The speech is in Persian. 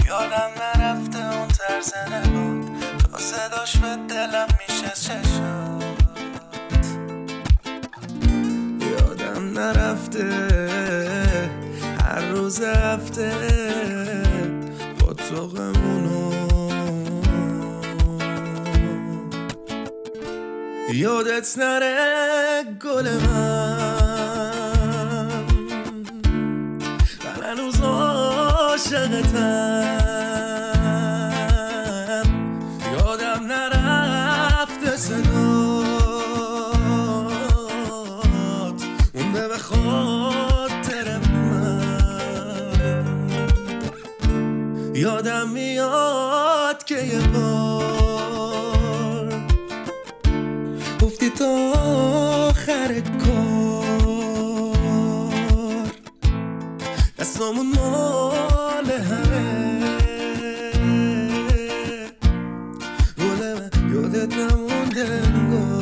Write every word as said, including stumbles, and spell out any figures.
یادم نرفته اون طرز نگات، تا صداش به دلم میشه چشات. یادم نرفته هر روز هفته با تو غمونو. یادت نره گل من، من هنوز عاشقتم. یادم نرفته صدات مونده به خاطر من. یادم میاد که یه بار گفتی تا آخر کار دستامون مال همه. گل من یادت نمونده انگار.